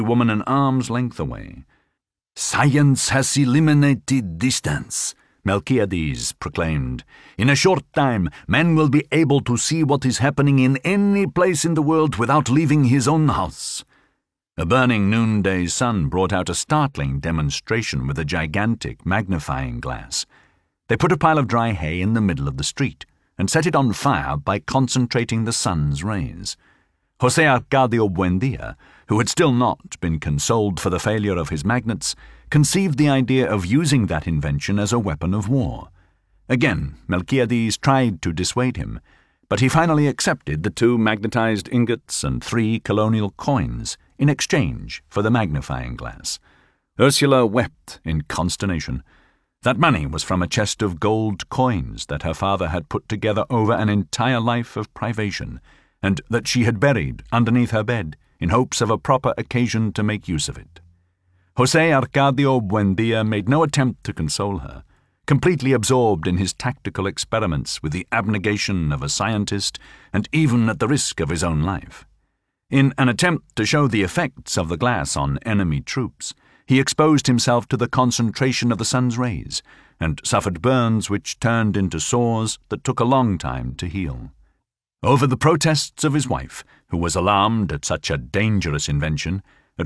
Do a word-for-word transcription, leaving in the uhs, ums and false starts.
woman an arm's length away. "Science has eliminated distance," Melchiades proclaimed. "In a short time, man will be able to see what is happening in any place in the world without leaving his own house." A burning noonday sun brought out a startling demonstration with a gigantic magnifying glass. They put a pile of dry hay in the middle of the street and set it on fire by concentrating the sun's rays. José Arcadio Buendía, who had still not been consoled for the failure of his magnets, conceived the idea of using that invention as a weapon of war. Again, Melchiades tried to dissuade him, but he finally accepted the two magnetized ingots and three colonial coins in exchange for the magnifying glass. Ursula wept in consternation. That money was from a chest of gold coins that her father had put together over an entire life of privation, and that she had buried underneath her bed in hopes of a proper occasion to make use of it. José Arcadio Buendía made no attempt to console her, completely absorbed in his tactical experiments with the abnegation of a scientist and even at the risk of his own life. In an attempt to show the effects of the glass on enemy troops, he exposed himself to the concentration of the sun's rays and suffered burns which turned into sores that took a long time to heal. Over the protests of his wife, who was alarmed at such a dangerous invention,